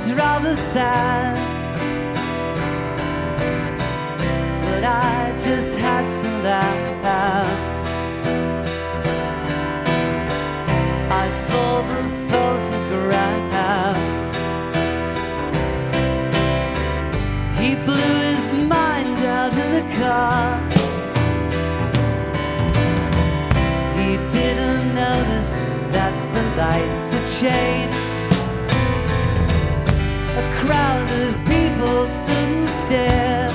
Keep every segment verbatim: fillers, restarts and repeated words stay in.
was rather sad, but I just had to laugh. I saw the photograph. He blew his mind out in the car. He didn't notice that the lights had changed. A crowd of people stood and stared.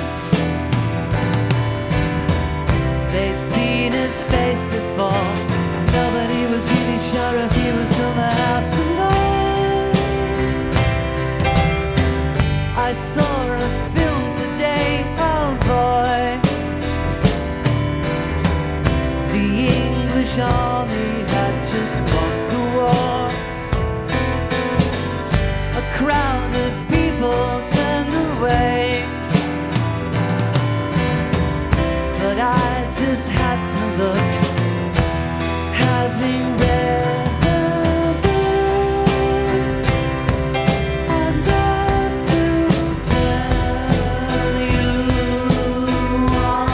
They'd seen his face before. Nobody was really sure if he was from the house or not. I saw a film today, oh boy. The English army had just won the war. A crowd of people turned away, but I just had to look. Having read the book, I'd love to tell you all.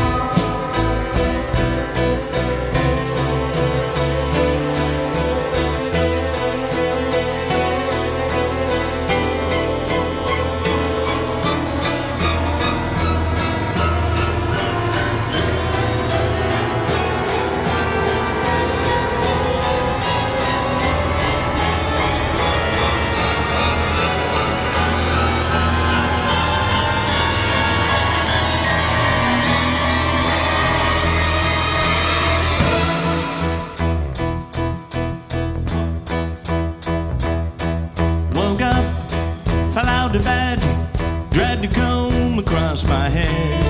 Fell out of bed, dragged a comb across my head.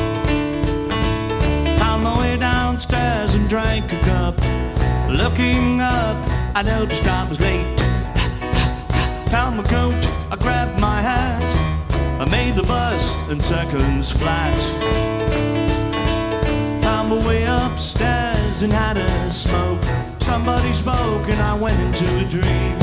Found my way downstairs and drank a cup. Looking up, I noticed I was late. Found my coat, I grabbed my hat. I made the bus in seconds flat. Found my way upstairs and had a smoke. Somebody spoke and I went into a dream.